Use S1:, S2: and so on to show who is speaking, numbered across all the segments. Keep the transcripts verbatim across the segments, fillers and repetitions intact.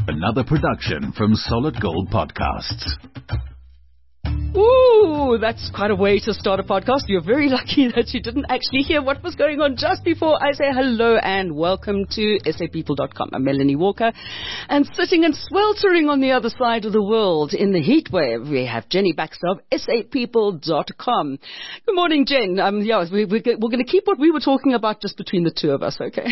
S1: Another production from Solid Gold Podcasts.
S2: Ooh, that's quite a way to start a podcast. You're very lucky that you didn't actually hear what was going on just before I say hello and welcome to S A People dot com. I'm Melanie Walker, and sitting and sweltering on the other side of the world in the heat wave, we have Jenny Baxter of S A People dot com. Good morning, Jen. Um, yeah, we, we, we're going to keep what we were talking about just between the two of us, okay?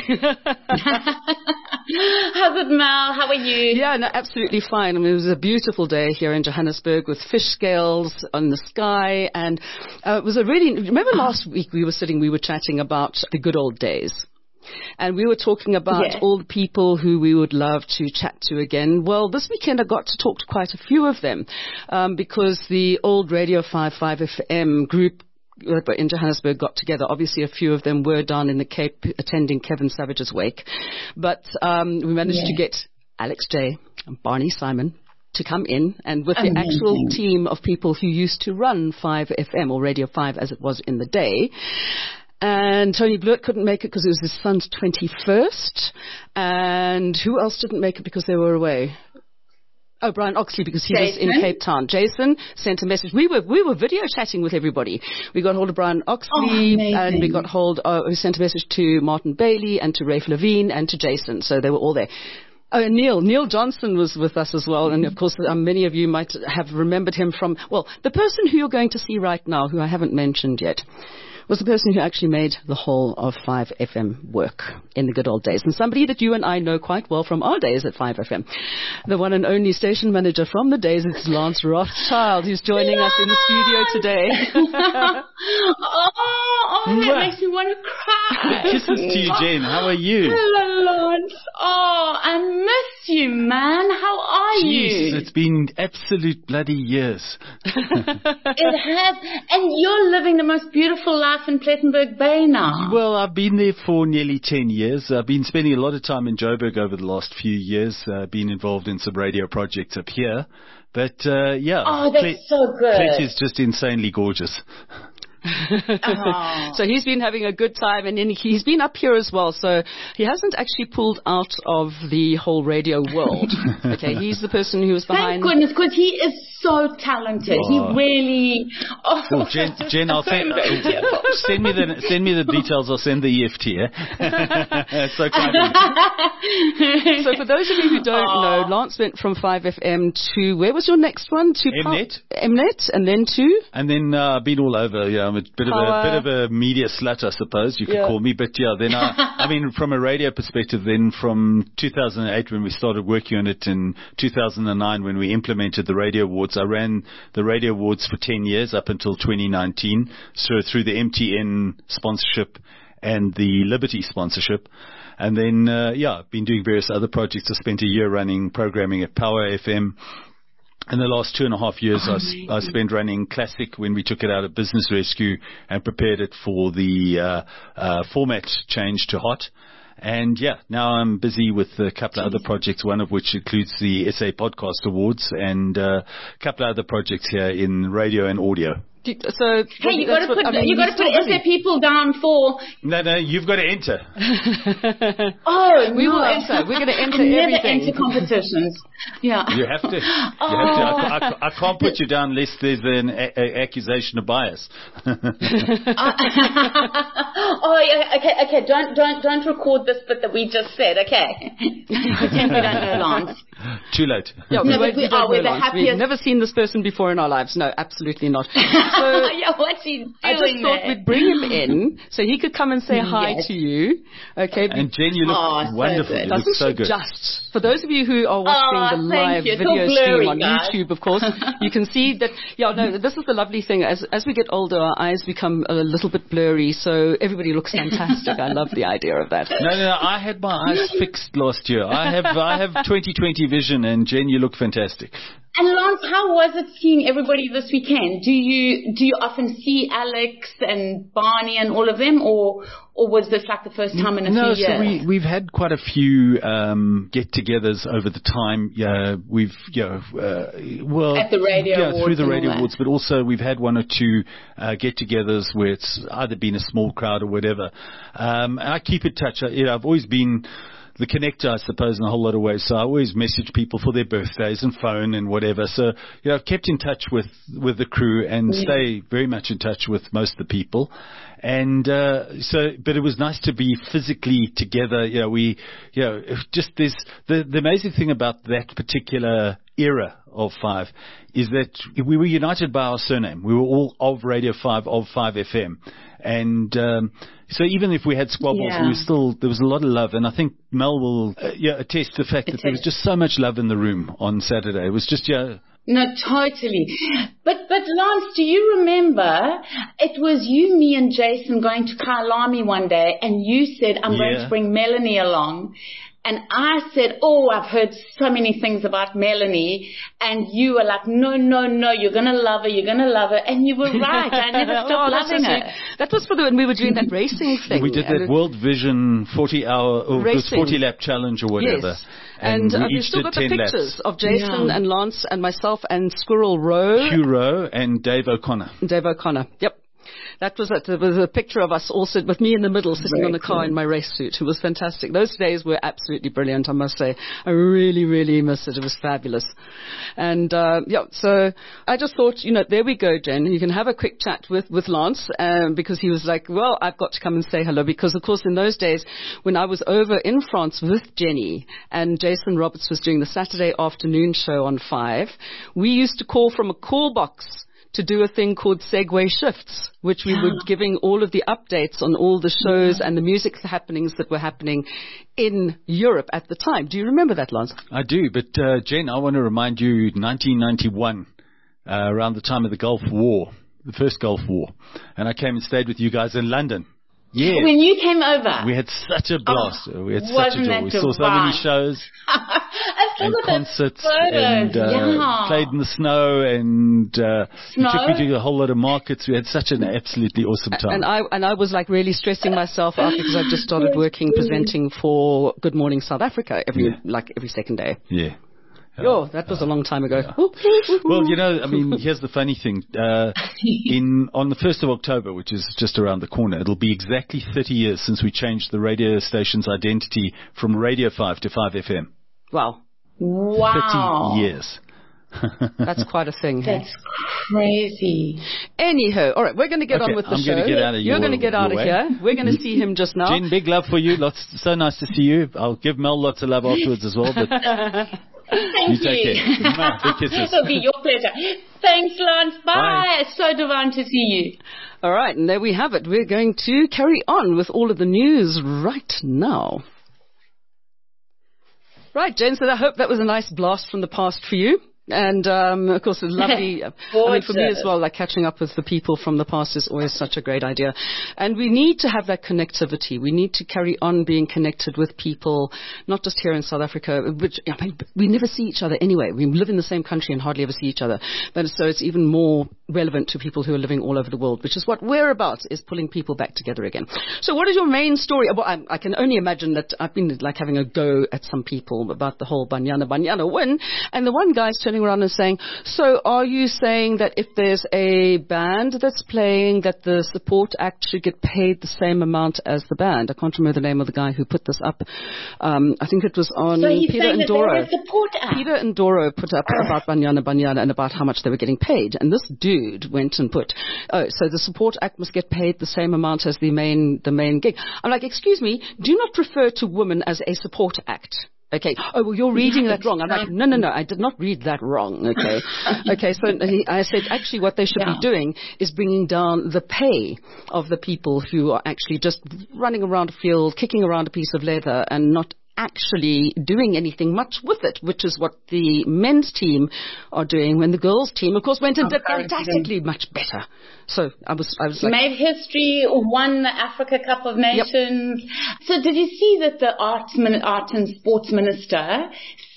S3: How's it, Mel? How are you?
S2: Yeah, no, absolutely fine. I mean, it was a beautiful day here in Johannesburg with fish scales on the sky, and uh, it was a really, remember last week we were sitting, we were chatting about the good old days, and we were talking about
S3: yeah.
S2: all the people who we would love to chat to again. Well, this weekend I got to talk to quite a few of them, um, because the old Radio five five F M group in Johannesburg got together. Obviously, a few of them were down in the Cape attending Kevin Savage's wake, but um, we managed
S3: yeah.
S2: to get Alex J and Barney Simon to come in, and with
S3: Amazing.
S2: the actual team of people who used to run five F M, or Radio five as it was in the day. And Tony Blewett couldn't make it because it was his son's twenty-first. And who else didn't make it because they were away? Oh, Brian Oxley, because he
S3: Jason.
S2: was in Cape Town. Jason sent a message. We were we were video chatting with everybody. We got hold of Brian Oxley,
S3: oh,
S2: and we got hold. Uh, we sent a message to Martin Bailey and to Rafe Levine and to Jason. So they were all there. Oh, and Neil. Neil Johnson was with us as well. And, of course, um, many of you might have remembered him from, well, the person who you're going to see right now, who I haven't mentioned yet, was the person who actually made the whole of five F M work in the good old days. And somebody that you and I know quite well from our days at five F M. The one and only station manager from the days is Lance Rothschild, who's joining Lance! us in the studio today.
S3: oh, oh, that makes me want to cry.
S4: Kisses to you, Jane. How are you?
S3: Hello, Lance. Oh, I miss you, man. How are
S4: Jeez,
S3: you?
S4: It's been absolute bloody years.
S3: It has. And you're living the most beautiful life in Plettenberg Bay now.
S4: Well, I've been there for nearly ten years. I've been spending a lot of time in Joburg over the last few years, uh, been involved in some radio projects up here. But, uh, yeah.
S3: Oh, that's
S4: Ple-
S3: so good.
S4: Plet is just insanely gorgeous.
S3: Oh.
S2: So he's been having a good time, and then he's been up here as well. So he hasn't actually pulled out of the whole radio world. Okay, he's the person who was behind.
S3: Thank goodness, because he is so talented.
S4: Oh.
S3: He really. Oh,
S4: Well, Jen, Jen, I'll send, uh, send me the send me the details. I'll send the E F T. Eh? So kind of you.
S2: So for those of you who don't
S3: Oh.
S2: know, Lance went from five F M to, where was your next one? To
S4: Mnet.
S2: Pa- Mnet, and then to?
S4: And then uh, been all over. Yeah, I'm a bit
S2: Power.
S4: of a bit of a media slut, I suppose you could
S2: Yeah.
S4: call me. But yeah, then I, I mean, from a radio perspective, then from two thousand eight when we started working on it, in two thousand nine when we implemented the Radio Awards, I ran the Radio Awards for ten years up until twenty nineteen. So through the M T N sponsorship and the Liberty sponsorship. And then, uh, yeah, I've been doing various other projects. I spent a year running programming at Power F M. In the last two and a half years, I, s- I spent running Classic when we took it out of Business Rescue and prepared it for the uh, uh, format change to Hot. And yeah, now I'm busy with a couple of other projects, one of which includes the S A Podcast Awards and uh, a couple of other projects here in radio and audio.
S2: So
S3: Hey, you got to put
S2: I mean,
S3: you got to
S2: he's
S3: put
S2: still
S3: S A
S2: busy.
S3: People down for.
S4: No, no, you've got to enter.
S3: Oh,
S2: We
S3: no.
S2: will enter. We're going to enter
S3: I never
S2: everything.
S3: enter competitions. Yeah.
S4: You have to. You have to. I, I, I can't put you down unless there's an a, a accusation of bias.
S3: Oh, yeah, okay, okay. Don't, don't, don't record this bit that we just said. Okay. Pretend we don't know Lance.
S4: Too late.
S2: Yeah, we,
S3: No,
S2: won't-
S3: but we
S2: we don't
S3: are. We're
S2: know
S3: the
S2: Lance. We've
S3: happiest-
S2: never seen this person before in our lives. No, absolutely not. So
S3: Yeah, what's he doing
S2: I just thought
S3: there?
S2: we'd bring him in so he could come and say hi
S3: Yes.
S2: to you. Okay.
S4: And Jen, you look
S3: Oh, so
S4: wonderful.
S3: good.
S4: You
S2: Doesn't
S4: look so
S2: she
S4: good.
S2: just? For those of you who are watching
S3: Oh,
S2: the
S3: thank
S2: live
S3: you. It's all
S2: video
S3: blurry,
S2: stream on
S3: guys.
S2: YouTube, of course, you can see that, yeah, no, this is the lovely thing. As as we get older, our eyes become a little bit blurry, so everybody looks fantastic. I love the idea of that.
S4: No, no, no, I had my eyes fixed last year. I have I have twenty twenty vision, and Jen, you look fantastic.
S3: And Lance, how was it seeing everybody this weekend? Do you do you often see Alex and Barney and all of them, or or was this like the first time in a
S4: no,
S3: few
S4: so
S3: years?
S4: we we've had quite a few um, get-togethers over the time. Yeah, we've you know, uh, well
S3: At the Radio
S4: yeah,
S3: Awards
S4: through the
S3: and all
S4: Radio
S3: that.
S4: Awards, but also we've had one or two uh, get-togethers where it's either been a small crowd or whatever. Um, and I keep in touch. I, you know, I've always been the connector, I suppose, in a whole lot of ways. So I always message people for their birthdays and phone and whatever. So, you know, I've kept in touch with, with the crew and yeah. stay very much in touch with most of the people. And, uh, so, but it was nice to be physically together. You know, we, you know, just this, the, the amazing thing about that particular era of Five is that we were united by our surname. We were all of Radio Five, of Five F M. And, um, so even if we had squabbles, yeah. we were still, there was a lot of love. And I think Mel will, uh, yeah, attest to the fact that there was just so much love in the room on Saturday. It was just, yeah.
S3: No, totally. But, but Lance, do you remember it was you, me and Jason going to Kyalami one day and you said, I'm yeah. going to bring Melanie along. And I said, oh, I've heard so many things about Melanie. And you were like, no, no, no, you're going to love her, you're going to love her. And you were right. I never stopped oh, loving her.
S2: That was for the, when we were doing that racing thing.
S4: We did that and World Vision forty hour, or forty lap challenge or whatever.
S2: Yes. And, and uh, we've still got the pictures laps. of Jason yeah. and Lance and myself and Squirrel Rowe.
S4: Hugh Rowe and Dave O'Connor.
S2: Dave O'Connor, yep. That was it. There was a picture of us all sit with me in the middle, sitting Very on the car cool. in my race suit. It was fantastic. Those days were absolutely brilliant, I must say. I really, really miss it. It was fabulous. And, uh, yeah, so I just thought, you know, there we go, Jen. You can have a quick chat with, with Lance, um, because he was like, well, I've got to come and say hello. Because, of course, in those days, when I was over in France with Jenny and Jason Roberts was doing the Saturday afternoon show on Five, we used to call from a call box to do a thing called Segway Shifts, which we were giving all of the updates on all the shows and the music happenings that were happening in Europe at the time. Do you remember that, Lance?
S4: I do, but uh, Jen, I want to remind you, nineteen ninety-one, uh, around the time of the Gulf War, the first Gulf War, and I came and stayed with you guys in London. Yeah.
S3: When you came over.
S4: We had such a blast. Oh, we had such a joy. We saw so many shows and concerts and uh, yeah. played in the snow and uh,
S3: snow?
S4: you took me to a whole lot of markets. We had such an absolutely awesome time.
S2: And I and I was like really stressing myself out because I just started working presenting for Good Morning South Africa every yeah. like every second day.
S4: Yeah.
S2: Oh, that was a long time ago.
S4: Yeah. Well, you know, I mean, here's the funny thing. Uh, in on the first of October, which is just around the corner, it'll be exactly thirty years since we changed the radio station's identity from Radio five to Five F M.
S2: Wow.
S3: Wow.
S4: thirty years.
S2: That's quite a thing.
S3: That's hey? crazy.
S2: Anyhow, all right, we're going to get
S4: okay,
S2: on with the
S4: I'm
S2: show.
S4: Gonna get out of
S2: You're going to get out of
S4: way.
S2: here. We're going to see him just now.
S4: Jen, big love for you. Lots, so nice to see you. I'll give Mel lots of love afterwards as well. But
S3: Thank
S4: you.
S3: you.
S4: Take care. Big kisses.
S3: It'll be your pleasure. Thanks, Lance. Bye.
S4: Bye.
S3: It's so divine to see you.
S2: All right, and there we have it. We're going to carry on with all of the news right now. Right, Jen, so I hope that was a nice blast from the past for you. And, um, of course, it's lovely. I mean, for me as well, like catching up with the people from the past is always such a great idea. And we need to have that connectivity. We need to carry on being connected with people, not just here in South Africa, which, I mean, we never see each other anyway. We live in the same country and hardly ever see each other. But so it's even more relevant to people who are living all over the world, which is what we're about, is pulling people back together again. So what is your main story? Well, I, I can only imagine that I've been like having a go at some people about the whole Banyana Banyana win. And the one guy's turning around and saying, so are you saying that if there's a band that's playing, that the support act should get paid the same amount as the band? I can't remember the name of the guy who put this up. Um, I think it was on
S3: so he's
S2: Peter
S3: saying
S2: Ndoro.
S3: That support act.
S2: Peter Ndoro put up about Banyana Banyana and about how much they were getting paid. And this dude went and put, oh, so the support act must get paid the same amount as the main, the main gig. I'm like, excuse me, do not refer to women as a support act. Okay. Oh, well, you're reading that wrong. I'm like, no, no, no, I did not read that wrong. Okay. Okay. So he, I said, actually, what they should yeah. be doing is bringing down the pay of the people who are actually just running around a field, kicking around a piece of leather and not actually doing anything much with it, which is what the men's team are doing when the girls' team, of course, went and did fantastically much better. So I was, I was like,
S3: made history, won the Africa Cup of Nations. Yep. So did you see that the arts, art and sports minister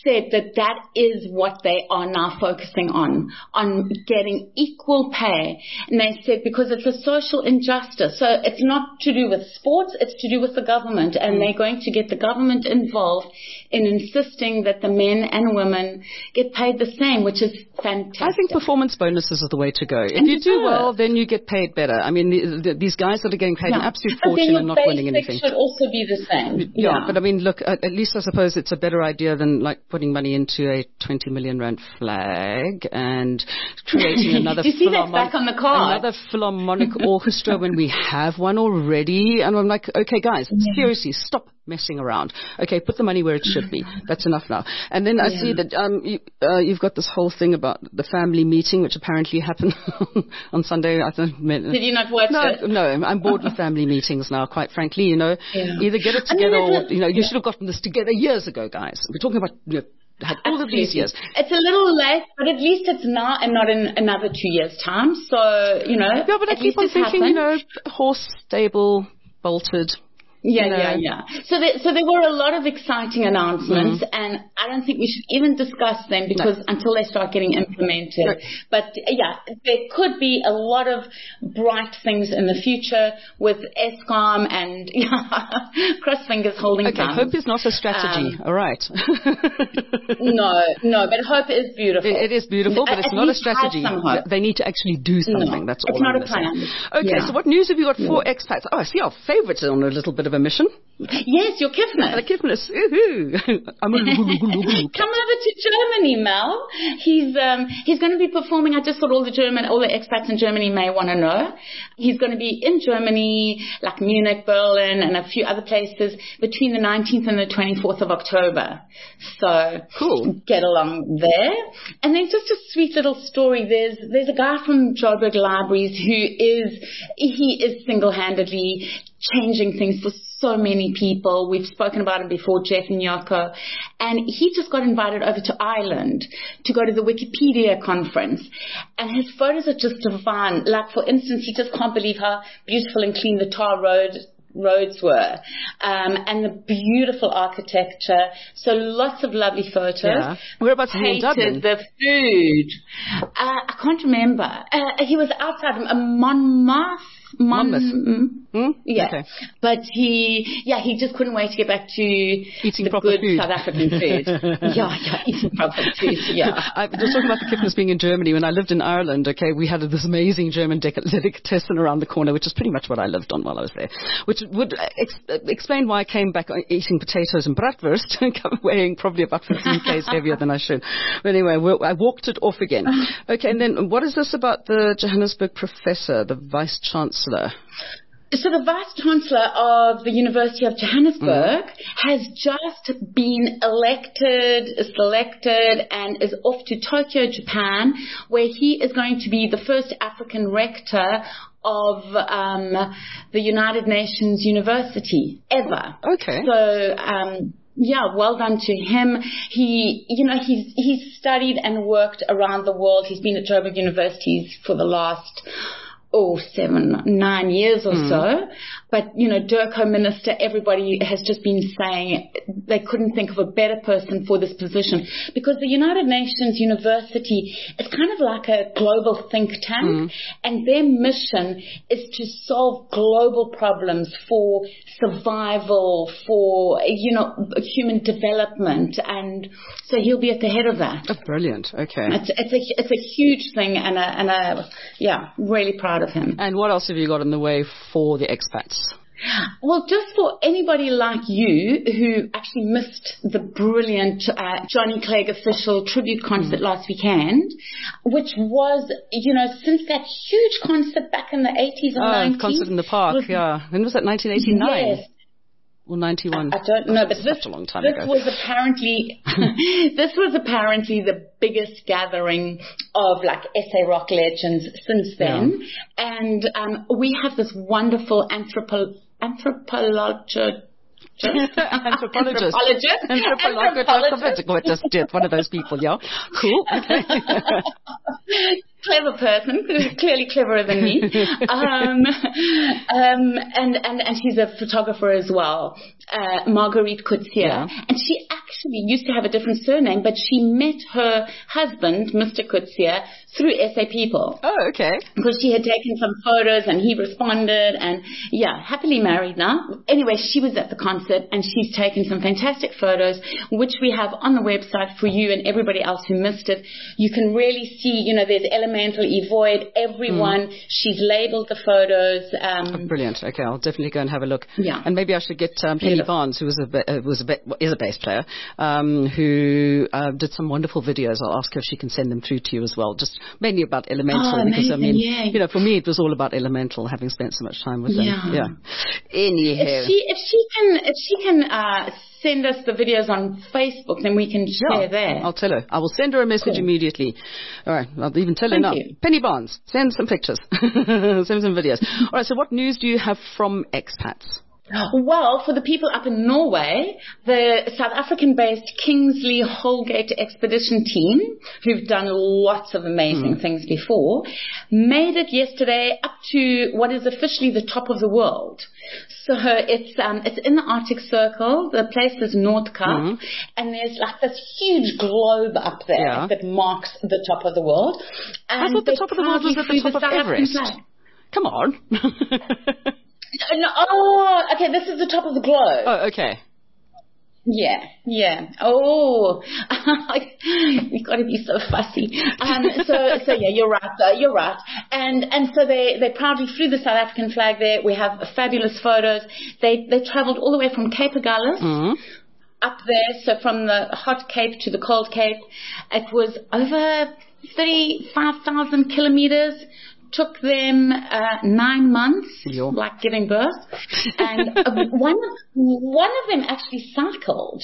S3: said that that is what they are now focusing on, on getting equal pay. And they said because it's a social injustice. So it's not to do with sports, it's to do with the government. And mm. they're going to get the government involved in insisting that the men and women get paid the same, which is fantastic.
S2: I think performance bonuses are the way to go. If you do well, then you get paid better. I mean, the, the, these guys that are getting paid yeah. an absolute
S3: but
S2: fortune and not winning anything.
S3: Should also be the same.
S2: Yeah, yeah. But I mean, look, at, at least I suppose it's a better idea than like putting money into a twenty million rand flag and creating another
S3: you see that's back on the card.
S2: Another philharmonic orchestra when we have one already. And I'm like, okay, guys, yeah. seriously, stop messing around. Okay, put the money where it should be. That's enough now. And then I yeah. see that um, you, uh, you've got this whole thing about the family meeting, which apparently happened on Sunday. I don't.
S3: Did you not watch
S2: no,
S3: it?
S2: No, I'm bored with family meetings now. Quite frankly, you know, yeah. either get it together I mean, or you know, you yeah. should have gotten this together years ago, guys. We're talking about. You know, had all Absolutely. Of these years.
S3: It's a little late, but at least it's now and not in another two years' time. So, you know.
S2: Yeah, but I keep on thinking, happened. you know, horse stable, bolted.
S3: Yeah,
S2: you know.
S3: yeah, yeah. So there, so there were a lot of exciting announcements, mm. and I don't think we should even discuss them because no. until they start getting implemented. No. But yeah, there could be a lot of bright things in the future with Eskom and yeah, cross fingers holding
S2: Okay,
S3: thumbs.
S2: hope is not a strategy. Um, All right.
S3: no, no, but hope is beautiful.
S2: It, it is beautiful, but
S3: At
S2: it's not a strategy. They need to actually do
S3: No,
S2: something. That's all
S3: it's not
S2: I'm
S3: a plan.
S2: Say. Okay, yeah. So what news have you got for yeah. expats? Oh, I see our favourites on a little bit of a mission.
S3: Yes, your Kifnus.
S2: The Kifnus. Come
S3: over to Germany, Mel. He's um, he's going to be performing. I just thought all the German, all the expats in Germany may want to know. He's going to be in Germany, like Munich, Berlin, and a few other places between the nineteenth and the twenty-fourth of October. So
S2: cool.
S3: Get along there. And then just a sweet little story. There's there's a guy from Joburg Libraries who is he is single-handedly changing things for so many people. We've spoken about him before, Jeff Nyoko. And he just got invited over to Ireland to go to the Wikipedia conference. And his photos are just divine. Like, for instance, he just can't believe how beautiful and clean the tar road roads were. Um, and the beautiful architecture. So lots of lovely photos.
S2: Yeah. Whereabouts in Dublin?
S3: The food. Uh, I can't remember. Uh, he was outside a Monmouth. Mon-
S2: Monmouth. Mm?
S3: Yeah.
S2: Okay.
S3: But he, yeah, he just couldn't wait to get back to
S2: eating
S3: the
S2: proper
S3: good
S2: food.
S3: South African food. yeah, yeah, eating proper food, yeah.
S2: I was talking about the Kifnus being in Germany. When I lived in Ireland, okay, we had this amazing German delicatessen around the corner, which is pretty much what I lived on while I was there, which would ex- explain why I came back eating potatoes and bratwurst, weighing probably about fifteen k's heavier than I should. But anyway, I walked it off again. Okay, and then what is this about the Johannesburg professor, the vice-chancellor?
S3: So the Vice-Chancellor of the University of Johannesburg mm. has just been elected, selected, and is off to Tokyo, Japan, where he is going to be the first African rector of um, the United Nations University ever.
S2: Okay.
S3: So, um, yeah, well done to him. He, you know, he's he's studied and worked around the world. He's been at Joburg Universities for the last oh, seven, nine years or mm. so. But, you know, Durko Minister, everybody has just been saying they couldn't think of a better person for this position because the United Nations University is kind of like a global think tank mm. and their mission is to solve global problems for survival, for, you know, human development. And so he'll be at the head of that.
S2: Oh, brilliant. Okay.
S3: It's, it's, a, it's a huge thing and a, and a, yeah, really proud of him.
S2: And what else have you got in the way for the expats?
S3: Well, just for anybody like you who actually missed the brilliant uh, Johnny Clegg official tribute concert mm. last weekend, which was, you know, since that huge concert back in the eighties and
S2: oh,
S3: nineties.
S2: Concert in the Park, was, yeah. When was that, nineteen eighty-nine?
S3: Yes.
S2: Or ninety-one?
S3: I, I don't know, but this,
S2: such a long time
S3: this
S2: ago.
S3: was apparently this was apparently the biggest gathering of like S A rock legends since then, yeah. and um, we have this wonderful anthropo- anthropologist.
S2: Anthropologist.
S3: Anthropologist.
S2: Anthropologist. Just, just one of those people, yeah. Cool. Okay.
S3: Clever person, clearly cleverer than me. Um, um, and, and, and she's a photographer as well, uh, Marguerite Coetzee.
S2: Yeah.
S3: And she actually actually used to have a different surname, but she met her husband, Mister Coetzee, through S A People.
S2: Oh, okay.
S3: Because she had taken some photos and he responded, and yeah, happily married now. Anyway, she was at the concert and she's taken some fantastic photos, which we have on the website for you and everybody else who missed it. You can really see, you know, there's Elemental, Evoid, everyone. Mm. She's labeled the photos. Um,
S2: oh, brilliant. Okay, I'll definitely go and have a look.
S3: Yeah.
S2: And maybe I should get um, Penny Barnes, who was a uh, was a is a bass player, um, who uh, did some wonderful videos. I'll ask her if she can send them through to you as well. Just mainly about Elemental,
S3: oh,
S2: because
S3: amazing,
S2: I mean,
S3: yeah.
S2: you know, for me it was all about Elemental, having spent so much time with
S3: yeah.
S2: them. Yeah. Anyhow.
S3: If she if she can if she can uh, send us the videos on Facebook, then we can share
S2: yeah,
S3: there.
S2: I'll tell her. I will send her a message cool. immediately. All right, I'll even tell
S3: Thank
S2: her now.
S3: You.
S2: Penny Barnes, send some pictures, send some videos. All right. So, what news do you have from expats?
S3: Well, for the people up in Norway, the South African-based Kingsley Holgate Expedition team, who've done lots of amazing mm. things before, made it yesterday up to what is officially the top of the world. So it's um, it's in the Arctic Circle. The place is Nordkapp, mm. and there's like this huge globe up there yeah. that marks the top of the world. And
S2: I thought the top of the world was at the top of Everest. Come on.
S3: No, oh, okay, this is the top of the globe.
S2: Oh, okay.
S3: Yeah, yeah. Oh, you've got to be so fussy. Um, so, so yeah, you're right. Uh, you're right. And and so they, they proudly flew the South African flag there. We have fabulous photos. They they travelled all the way from Cape Agulhas mm-hmm. up there. So from the hot Cape to the cold Cape, it was over thirty-five thousand kilometres. Took them uh, nine months, Yo. like giving birth, and uh, one of, one of them actually cycled,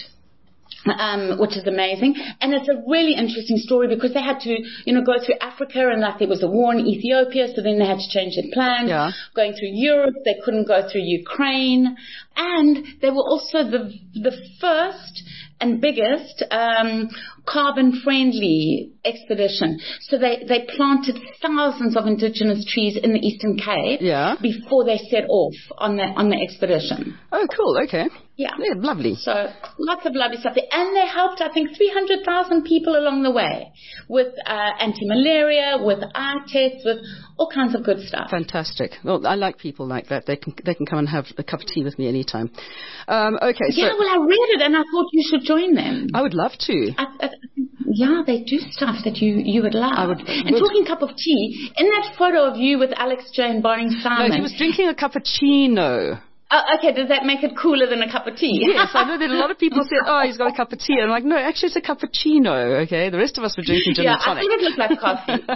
S3: um, which is amazing. And it's a really interesting story because they had to, you know, go through Africa, and like there was a war in Ethiopia, so then they had to change their plans. Yeah. Going through Europe, they couldn't go through Ukraine, and they were also the the first and biggest um, carbon-friendly expedition. So they, they planted thousands of indigenous trees in the Eastern Cape
S2: yeah.
S3: before they set off on the on the expedition.
S2: Oh, cool. Okay.
S3: Yeah.
S2: Yeah, lovely.
S3: So lots of lovely stuff there. And they helped, I think, three hundred thousand people along the way with uh, anti-malaria, with eye tests, with all kinds of good stuff.
S2: Fantastic. Well, I like people like that. They can they can come and have a cup of tea with me anytime. Um, okay.
S3: Yeah,
S2: so
S3: well, I read it and I thought you should join them.
S2: I would love to.
S3: I, I, yeah, they do stuff that you, you would love.
S2: I would,
S3: and
S2: would.
S3: talking cup of tea, in that photo of you with Alex J and Barney Simon.
S2: No, he was drinking a cappuccino.
S3: Oh, okay, does that make it cooler than a cup of tea?
S2: Yes, I know that a lot of people said, oh, he's got a cup of tea. And I'm like, no, actually it's a cappuccino, okay? The rest of us were drinking gin
S3: yeah,
S2: and tonic.
S3: Yeah, I thought it looked like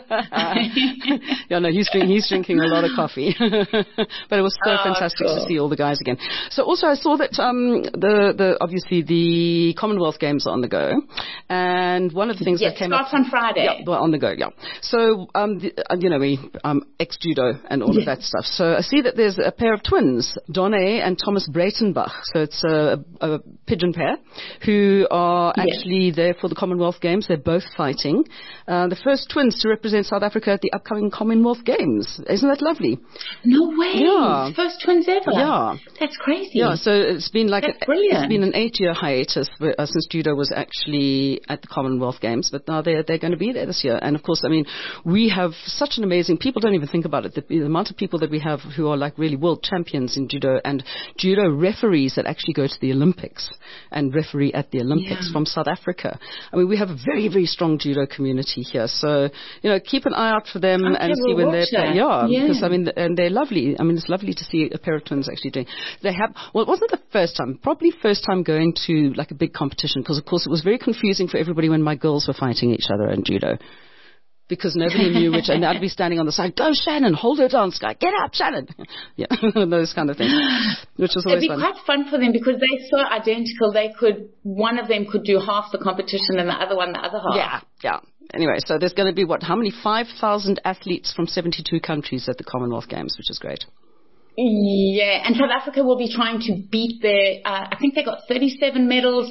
S3: coffee.
S2: yeah, no, he's, drink, he's drinking a lot of coffee. But it was so oh, fantastic cool. to see all the guys again. So also I saw that um, the, the obviously the Commonwealth Games are on the go. And one of the things
S3: yes,
S2: that came
S3: starts
S2: up...
S3: on Friday.
S2: Yeah, well, on the go, yeah. So, um, the, uh, you know, we um, ex-judo and all of that stuff. So I see that there's a pair of twins, Donne and Thomas Breitenbach. So it's a, a pigeon pair who are actually yes. there for the Commonwealth Games. They're both fighting. Uh, the first twins to represent South Africa at the upcoming Commonwealth Games. Isn't that lovely?
S3: No way.
S2: Yeah.
S3: First twins ever.
S2: Yeah.
S3: That's crazy.
S2: Yeah, so it's been like
S3: That's
S2: a,
S3: brilliant.
S2: It's been an eight-year hiatus for, uh, since judo was actually at the Commonwealth Games, but now they're, they're going to be there this year. And of course, I mean, we have such an amazing, people don't even think about it, the, the amount of people that we have who are like really world champions in judo, and judo referees that actually go to the Olympics and referee at the Olympics yeah. from South Africa. I mean, we have a very, very strong judo community here. So, you know, keep an eye out for them okay, and see
S3: we'll
S2: when they're playing. Yeah,
S3: yeah,
S2: because I mean, and they're lovely. I mean, it's lovely to see a pair of twins actually doing. They have, well, it wasn't the first time, probably first time going to like a big competition, because of course it was very confusing for everybody when my girls were fighting each other in judo. Because nobody knew which, and I'd be standing on the side, go Shannon, hold her down, Sky, get up Shannon. Yeah, those kind of things, which was always
S3: It'd be
S2: fun.
S3: quite fun for them because they're so identical. They could, one of them could do half the competition and the other one the other half.
S2: Yeah, yeah. Anyway, so there's going to be, what, how many? five thousand athletes from seventy-two countries at the Commonwealth Games, which is great.
S3: Yeah, and South Africa will be trying to beat their, uh, I think they got thirty-seven medals.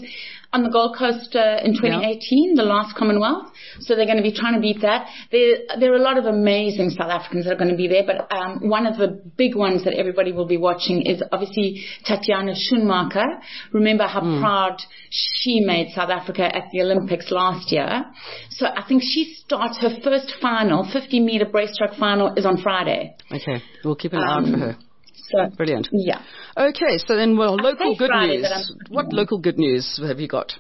S3: on the Gold Coast uh, in twenty eighteen, yeah. the last Commonwealth. So they're going to be trying to beat that. There, there are a lot of amazing South Africans that are going to be there, but um, one of the big ones that everybody will be watching is obviously Tatiana Schoenmaker. Remember how mm. proud she made South Africa at the Olympics last year. So I think she starts her first final, fifty meter breaststroke final, is on Friday.
S2: Okay, we'll keep an eye
S3: Um,
S2: out for her.
S3: So,
S2: Brilliant.
S3: Yeah.
S2: Okay, so then, well,
S3: I
S2: local
S3: say
S2: good
S3: Friday,
S2: news.
S3: but I'm-
S2: What local good news have you got?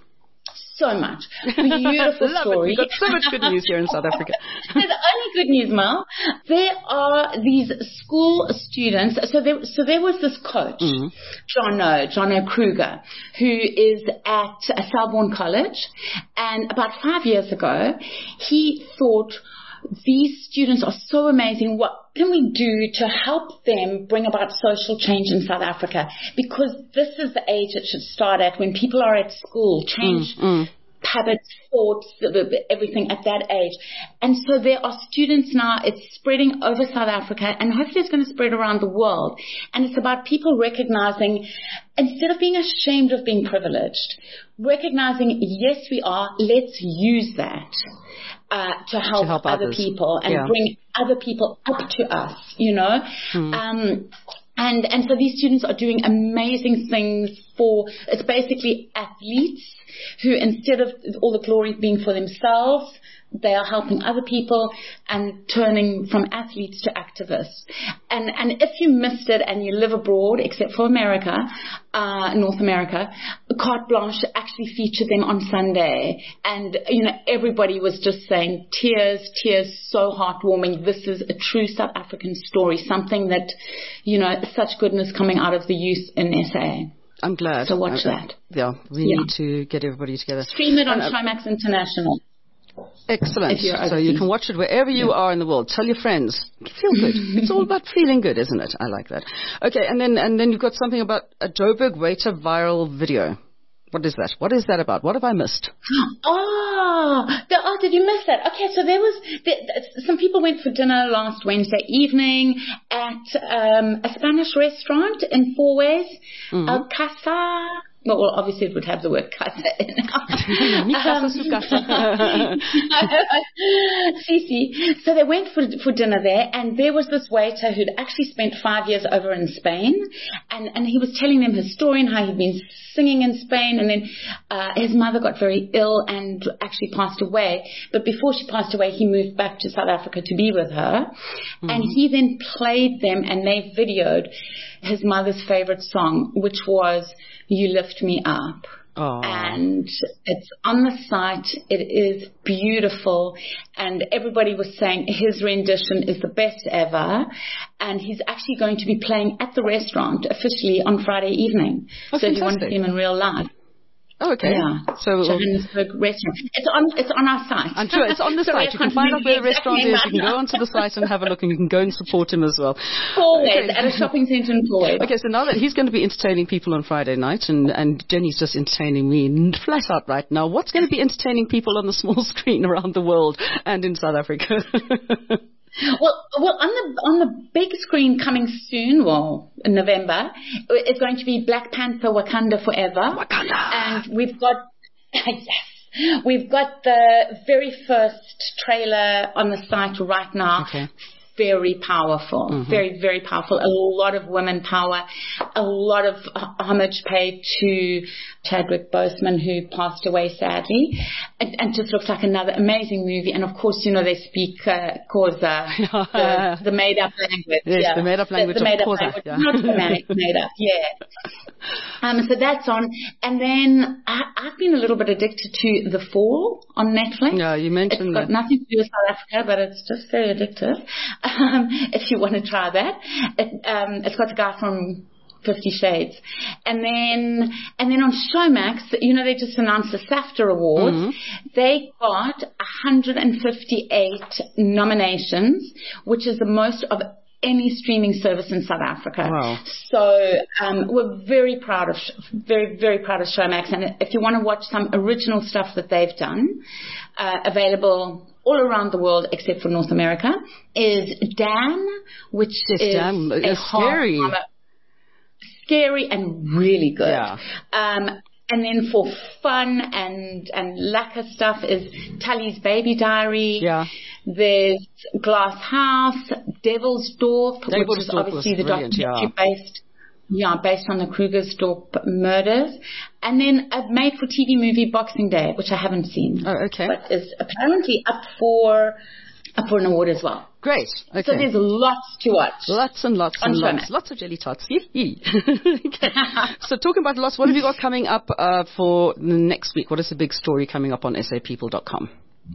S3: So much. Beautiful
S2: Love
S3: story.
S2: it. We've got so much good news here in South Africa.
S3: There's only good news, Mel. There are these school students. So there, so there was this coach, mm-hmm. Jono, Jono Kruger, who is at Selborne College. And about five years ago, he thought, these students are so amazing. What can we do to help them bring about social change in South Africa? Because this is the age it should start at, when people are at school, change mm, mm. habits, thoughts, everything at that age. And so there are students now, it's spreading over South Africa, and hopefully it's going to spread around the world. And it's about people recognizing, instead of being ashamed of being privileged, recognizing, yes, we are, let's use that. Uh, to help,
S2: to help
S3: other
S2: others.
S3: people and
S2: yeah.
S3: bring other people up to us, you know. Hmm. Um, and and so these students are doing amazing things for, it's basically athletes who, instead of all the glory being for themselves, they are helping other people and turning from athletes to activists. And and if you missed it and you live abroad, except for America, uh, North America, Carte Blanche actually featured them on Sunday. And, you know, everybody was just saying, tears, tears, so heartwarming. This is a true South African story, something that, you know, such goodness coming out of the youth in S A.
S2: I'm glad.
S3: So watch
S2: okay.
S3: that.
S2: Yeah, we yeah. need to get everybody together.
S3: Stream it on
S2: uh,
S3: Showmax International.
S2: Excellent. So you can watch it wherever you yeah. are in the world. Tell your friends. Feel good. It's all about feeling good, isn't it? I like that. Okay, and then and then you've got something about a Joburg waiter viral video. What is that? What is that about? What have I missed?
S3: Oh, the, oh, did you miss that? Okay, so there was the, the, some people went for dinner last Wednesday evening at um, a Spanish restaurant in Four Ways, mm-hmm. El Casa. Well, well, obviously it would have the word casa in it.
S2: Mi casa, su casa.
S3: Cici. So they went for, for dinner there, and there was this waiter who'd actually spent five years over in Spain, and, and he was telling them his story and how he'd been singing in Spain, and then uh, his mother got very ill and actually passed away. But before she passed away, he moved back to South Africa to be with her, mm-hmm. and he then played them, and they videoed his mother's favorite song, which was You Lift Me Up.
S2: Aww.
S3: And it's on the site. It is beautiful. And everybody was saying his rendition is the best ever. And he's actually going to be playing at the restaurant officially on Friday evening.
S2: Oh,
S3: so
S2: fantastic.
S3: if you want to see him in real life.
S2: Oh, okay.
S3: Yeah.
S2: So
S3: Johannesburg restaurant. It's on. It's on our site.
S2: I'm sure it's on the site. You can find out where the restaurant is. You can go onto the site and have a look, and you can go and support him as well.
S3: Four Ways, at a shopping centre in Four Ways.
S2: Okay, so now that he's going to be entertaining people on Friday night, and and Jenny's just entertaining me flat out right now. What's going to be entertaining people on the small screen around the world and in South Africa?
S3: Well, well, on the on the big screen coming soon, well, in November, it's going to be Black Panther: Wakanda Forever.
S2: Wakanda.
S3: And we've got yes, we've got the very first trailer on the site right now.
S2: Okay.
S3: Very powerful, mm-hmm. very, very powerful. A lot of women power, a lot of homage paid to Chadwick Boseman, who passed away sadly, and, and just looks like another amazing movie. And of course, you know, they speak uh, Xhosa, the, the made-up language.
S2: Yes,
S3: yeah.
S2: the made-up language
S3: the, the made
S2: of
S3: Xhosa.
S2: Xhosa. Yeah.
S3: Not the made-up, yeah. Um, so that's on. And then I, I've been a little bit addicted to The Fall on Netflix.
S2: Yeah, you mentioned
S3: it's got
S2: that.
S3: nothing to do with South Africa, but it's just very addictive. Um, if you want to try that. It, um, it's got a guy from Fifty Shades. And then and then on Showmax, you know, they just announced the SAFTA Awards. Mm-hmm. They got one hundred fifty-eight nominations, which is the most of any streaming service in South Africa.
S2: Wow.
S3: So um, we're very proud of, very, very proud of Showmax. And if you want to watch some original stuff that they've done, uh, available all around the world except for North America, is Dan, which
S2: yes,
S3: is
S2: Dan.
S3: a
S2: It's scary.
S3: Scary and really good.
S2: Yeah.
S3: Um, and then for fun and, and lacquer stuff is Tully's Baby Diary.
S2: Yeah.
S3: There's Glass House, Devil's Dorp,
S2: Devil's
S3: which is
S2: Dorp
S3: obviously the
S2: brilliant,
S3: documentary
S2: yeah.
S3: based, yeah, based on the Krugersdorp murders. And then a made-for-T V movie, Boxing Day, which I haven't seen.
S2: Oh, okay.
S3: But is apparently up for up for an award as well.
S2: Great. Okay.
S3: So there's lots to watch.
S2: Lots and lots and lots.
S3: Showmax.
S2: Lots of jelly tots. Okay. So talking about lots, what have you got coming up uh, for next week? What is the big story coming up on s a people dot com?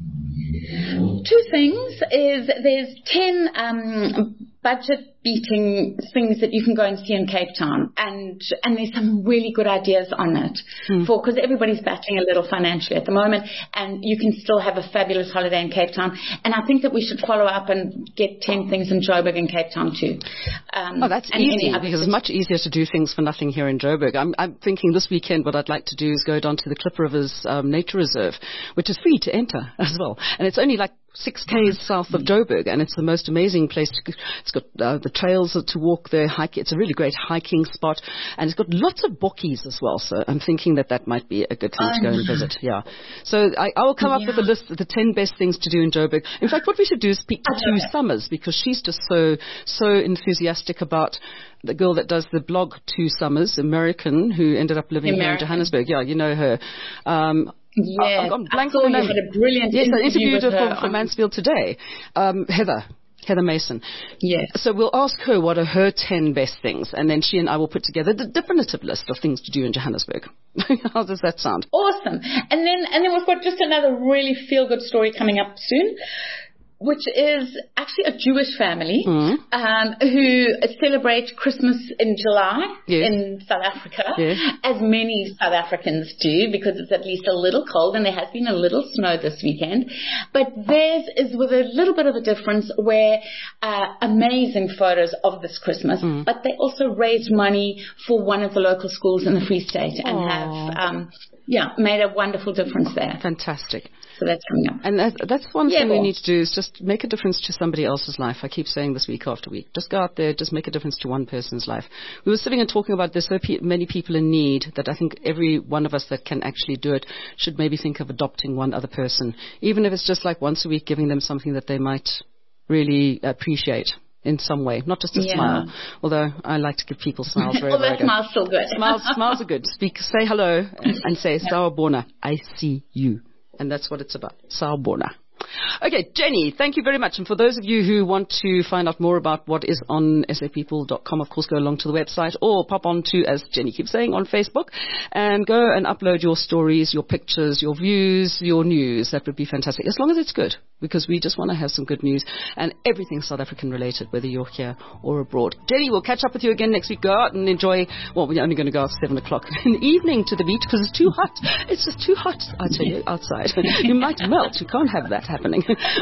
S3: Two things is there's ten um, budget-beating things that you can go and see in Cape Town, and and there's some really good ideas on it mm. for because everybody's battling a little financially at the moment, and you can still have a fabulous holiday in Cape Town. And I think that we should follow up and get ten things in Joburg and Cape Town too. Um,
S2: oh, that's easy because it's much easier to do things for nothing here in Joburg. I'm, I'm thinking this weekend what I'd like to do is go down to the Klip Rivers um, Nature Reserve, which is free to enter as well, and it's only like six k's south of Joburg, and it's the most amazing place. To, it's got uh, the trails to walk there, hike. It's a really great hiking spot, and it's got lots of bokkies as well. So I'm thinking that that might be a good thing to go and visit. Yeah. So I, I will come up yeah. with a list of the ten best things to do in Joburg. In fact, what we should do is speak to Two Summers, because she's just so so enthusiastic about the girl that does the blog Two Summers, American, who ended up living American. here in Johannesburg. Yeah, you know her. Um,
S3: Yeah,
S2: I've gone blank
S3: I saw
S2: on
S3: you had a brilliant
S2: yes,
S3: interview
S2: I interviewed
S3: with
S2: her
S3: her
S2: for, for Mansfield Today. Um, Heather. Heather Mason.
S3: Yes.
S2: So we'll ask her what are her ten best things, and then she and I will put together the definitive list of things to do in Johannesburg. How does that sound?
S3: Awesome. And then, and then we've got just another really feel-good story coming up soon, which is actually a Jewish family mm. um, who celebrate Christmas in July
S2: yes.
S3: in South Africa,
S2: yes.
S3: as many South Africans do, because it's at least a little cold, and there has been a little snow this weekend. But theirs is with a little bit of a difference, where uh, amazing photos of this Christmas, mm. but they also raised money for one of the local schools in the Free State and
S2: Aww.
S3: have um, yeah made a wonderful difference there.
S2: Fantastic.
S3: So that's coming up.
S2: And that's, that's one
S3: yeah,
S2: thing
S3: well.
S2: we need to do is just make a difference to somebody else's life. I keep saying this week after week. Just go out there, just make a difference to one person's life. We were sitting and talking about there's so pe- many people in need that I think every one of us that can actually do it should maybe think of adopting one other person, even if it's just like once a week, giving them something that they might really appreciate in some way, not just a
S3: yeah.
S2: smile. Although I like to give people smiles very,
S3: well,
S2: very
S3: that
S2: good.
S3: smile's still good.
S2: Smiles, smiles are good. Speak, say hello, and, and say, Sawubona, I see you. And that's what it's about. Sawubona. Okay, Jenny, thank you very much. And for those of you who want to find out more about what is on s a people dot com, of course, go along to the website or pop on to, as Jenny keeps saying, on Facebook and go and upload your stories, your pictures, your views, your news. That would be fantastic, as long as it's good, because we just want to have some good news and everything South African related, whether you're here or abroad. Jenny, we'll catch up with you again next week. Go out and enjoy. Well, we're only going to go out at seven o'clock in the evening to the beach because it's too hot. It's just too hot, I tell you, outside. You might melt. You can't have that happening.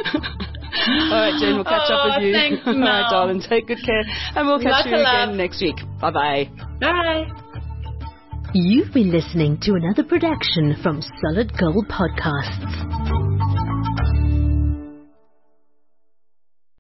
S2: All right, Jen, we'll catch
S3: oh,
S2: up with you.
S3: Thanks,
S2: All right, darling, take good care. And we'll catch
S3: Lots
S2: you again next week. Bye-bye.
S3: Bye.
S5: You've been listening to another production from Solid Gold Podcasts.